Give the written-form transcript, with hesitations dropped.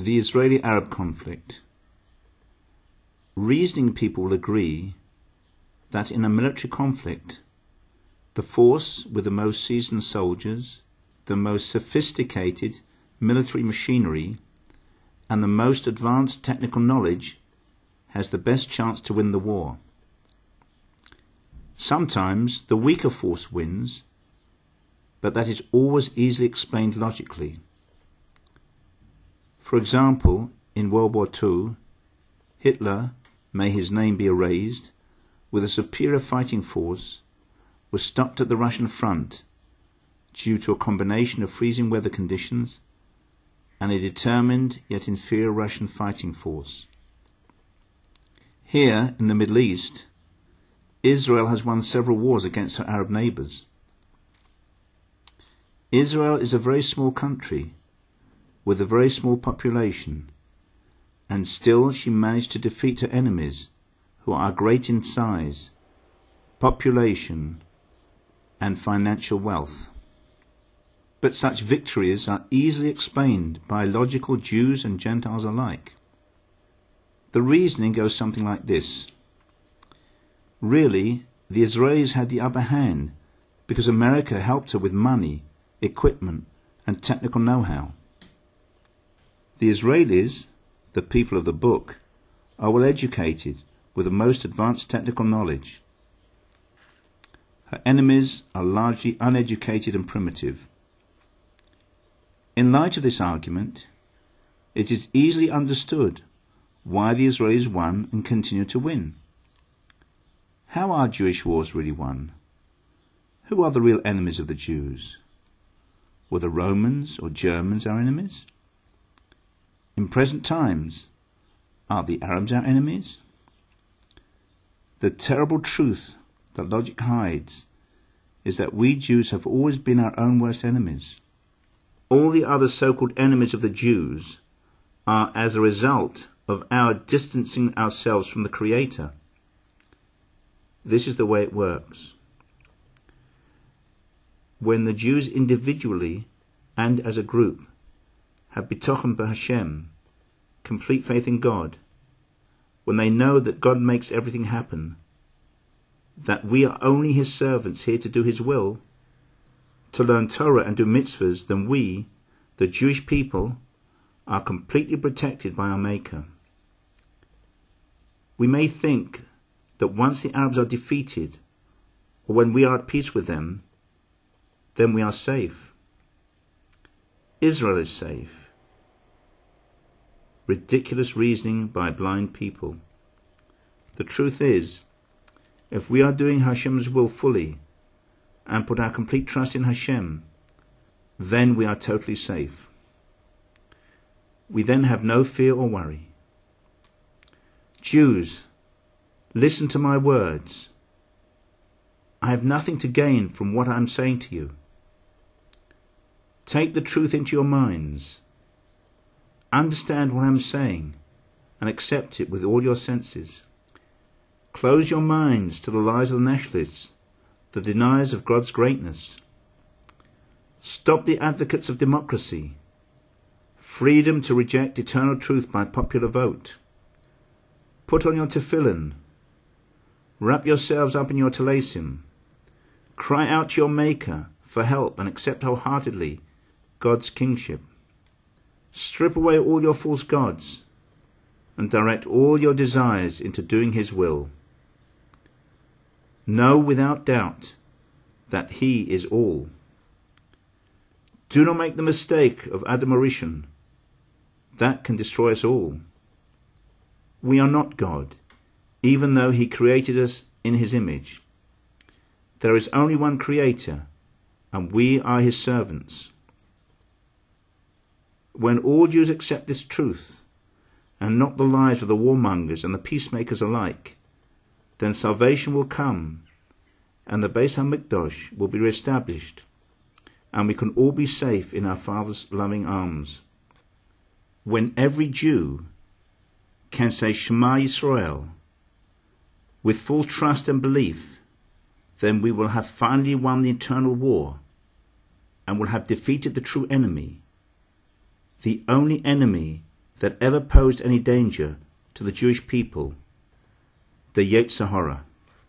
The Israeli-Arab conflict. Reasoning people will agree that in a military conflict, the force with the most seasoned soldiers, the most sophisticated military machinery, and the most advanced technical knowledge has the best chance to win the war. Sometimes the weaker force wins, but that is always easily explained logically. For example, in World War II, Hitler, may his name be erased, with a superior fighting force, was stopped at the Russian front due to a combination of freezing weather conditions and a determined yet inferior Russian fighting force. Here, in the Middle East, Israel has won several wars against her Arab neighbours. Israel is a very small country with a very small population, and still she managed to defeat her enemies, who are great in size, population, and financial wealth. But such victories are easily explained by logical Jews and Gentiles alike. The reasoning goes something like this. Really, the Israelis had the upper hand because America helped her with money, equipment, and technical know-how. The Israelis, the people of the book, are well educated with the most advanced technical knowledge. Her enemies are largely uneducated and primitive. In light of this argument, it is easily understood why the Israelis won and continue to win. How are Jewish wars really won? Who are the real enemies of the Jews? Were the Romans or Germans our enemies? In present times, are the Arabs our enemies? The terrible truth that logic hides is that we Jews have always been our own worst enemies. All the other so-called enemies of the Jews are as a result of our distancing ourselves from the Creator. This is the way it works. When the Jews individually and as a group have bitochen b'Hashem, complete faith in God, when they know that God makes everything happen, that we are only His servants here to do His will, to learn Torah and do mitzvahs, then we, the Jewish people, are completely protected by our Maker. We may think that once the Arabs are defeated, or when we are at peace with them, then we are safe. Israel is safe. Ridiculous reasoning by blind people. The truth is, if we are doing Hashem's will fully and put our complete trust in Hashem, then we are totally safe. We then have no fear or worry. Jews, listen to my words. I have nothing to gain from what I am saying to you. Take the truth into your minds. Understand what I am saying and accept it with all your senses. Close your minds to the lies of the nationalists, the deniers of God's greatness. Stop the advocates of democracy, freedom to reject eternal truth by popular vote. Put on your tefillin. Wrap yourselves up in your telasim. Cry out to your Maker for help and accept wholeheartedly God's kingship. Strip away all your false gods and direct all your desires into doing His will. Know without doubt that He is all. Do not make the mistake of Adam Rishon. That can destroy us all. We are not God, even though He created us in His image. There is only one Creator, and we are His servants. When all Jews accept this truth, and not the lies of the warmongers and the peacemakers alike, then salvation will come, and the Beis HaMikdash will be reestablished, and we can all be safe in our Father's loving arms. When every Jew can say Shema Yisrael with full trust and belief, then we will have finally won the eternal war, and will have defeated the true enemy, the only enemy that ever posed any danger to the Jewish people, the Yetzer Hara.